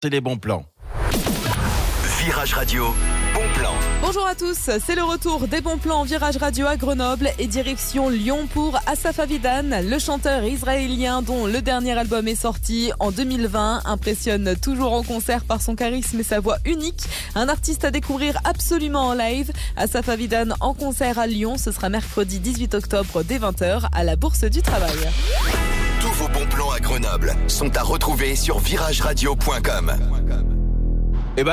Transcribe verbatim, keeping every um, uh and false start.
c'est les bons plans. Virage Radio, bon plan. Bonjour à tous, c'est le retour des bons plans Virage Radio à Grenoble et direction Lyon pour Asaf Avidan, le chanteur israélien dont le dernier album est sorti en deux mille vingt, impressionne toujours en concert par son charisme et sa voix unique. Un artiste à découvrir absolument en live. Asaf Avidan en concert à Lyon, ce sera mercredi dix-huit octobre dès vingt heures à la Bourse du Travail. Tous vos bons plans à Grenoble sont à retrouver sur virage radio point com.